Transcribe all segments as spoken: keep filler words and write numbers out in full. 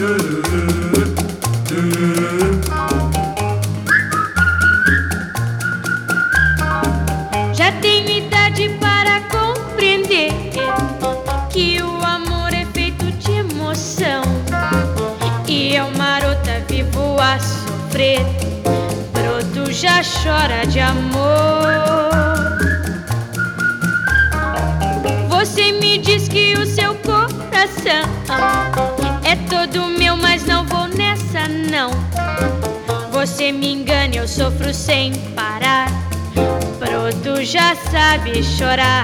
Já tenho idade para compreender que o amor é feito de emoção, e eu, marota, vivo a sofrer. Broto já chora de amor. Você me diz que o seu coração é todo meu, mas não vou nessa não. Você me engana, eu sofro sem parar. Broto já sabe chorar.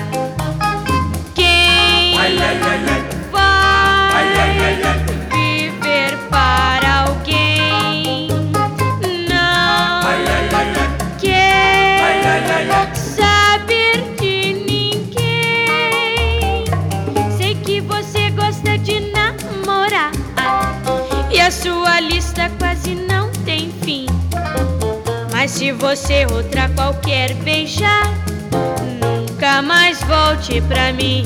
Quem Ai, ai, ai, ai. vai Ai, ai, ai, ai. viver para alguém? Não Ai, ai, ai, ai. quer Ai, ai, ai, ai. saber de ninguém. Sei que você gosta de namorar e a sua lista quase não tem fim. Mas se você outra qualquer beijar, nunca mais volte pra mim.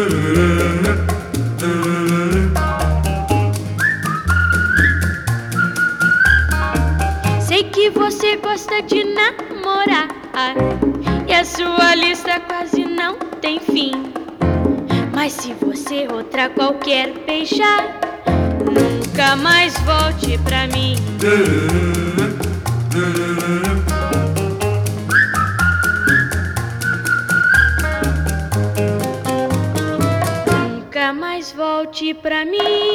Sei que você gosta de namorar e a sua lista quase não tem fim. Mas se você outra qualquer beijar, nunca mais volte pra mim. Nunca mais volte pra mim.